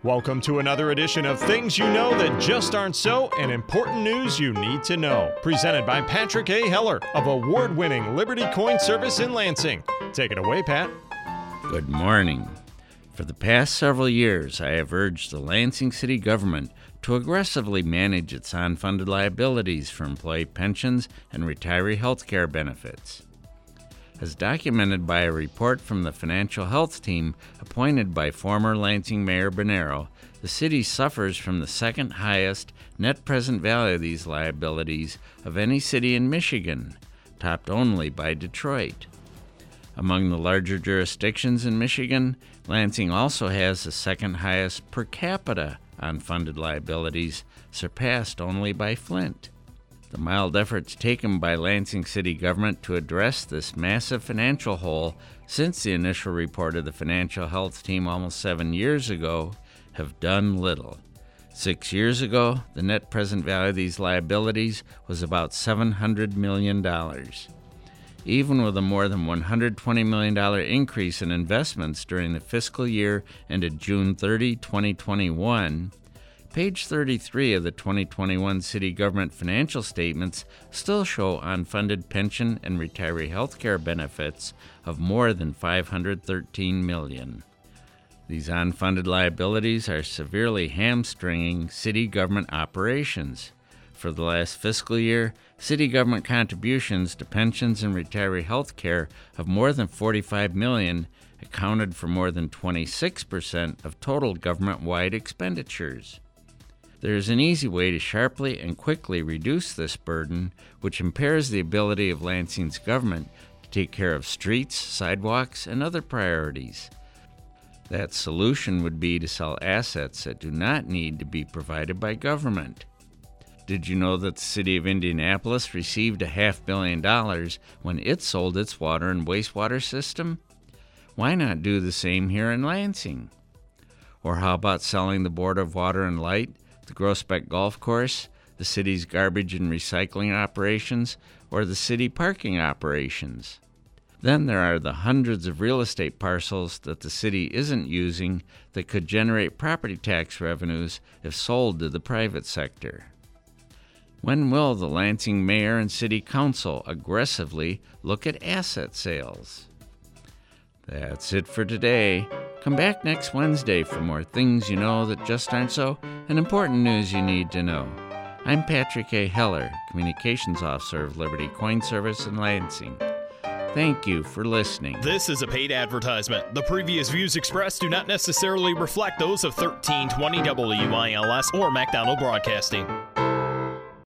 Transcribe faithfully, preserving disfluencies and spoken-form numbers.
Welcome to another edition of Things You Know That Just Aren't So and Important News You Need to Know. Presented by Patrick A. Heller of award-winning Liberty Coin Service in Lansing. Take it away, Pat. Good morning. For the past several years, I have urged the Lansing City government to aggressively manage its unfunded liabilities for employee pensions and retiree health care benefits. As documented by a report from the financial health team appointed by former Lansing Mayor Bonero, the city suffers from the second highest net present value of these liabilities of any city in Michigan, topped only by Detroit. Among the larger jurisdictions in Michigan, Lansing also has the second highest per capita unfunded liabilities, surpassed only by Flint. The mild efforts taken by Lansing City government to address this massive financial hole since the initial report of the financial health team almost seven years ago have done little. Six years ago, the net present value of these liabilities was about seven hundred million dollars. Even with a more than one hundred twenty million dollars increase in investments during the fiscal year ended June thirtieth, twenty twenty-one, page thirty-three of the twenty twenty-one city government financial statements still show unfunded pension and retiree health care benefits of more than five hundred thirteen million dollars. These unfunded liabilities are severely hamstringing city government operations. For the last fiscal year, city government contributions to pensions and retiree health care of more than forty-five million dollars accounted for more than twenty-six percent of total government-wide expenditures. There is an easy way to sharply and quickly reduce this burden, which impairs the ability of Lansing's government to take care of streets, sidewalks, and other priorities. That solution would be to sell assets that do not need to be provided by government. Did you know that the city of Indianapolis received a half billion dollars when it sold its water and wastewater system? Why not do the same here in Lansing? Or how about selling the Board of Water and Light, the Groesbeck Golf Course, the city's garbage and recycling operations, or the city parking operations? Then there are the hundreds of real estate parcels that the city isn't using that could generate property tax revenues if sold to the private sector. When will the Lansing Mayor and City Council aggressively look at asset sales? That's it for today. Come back next Wednesday for more Things You Know That Just Aren't So and important news you need to know. I'm Patrick A. Heller, Communications Officer of Liberty Coin Service in Lansing. Thank you for listening. This is a paid advertisement. The previous views expressed do not necessarily reflect those of thirteen twenty W I L S or MacDonald Broadcasting.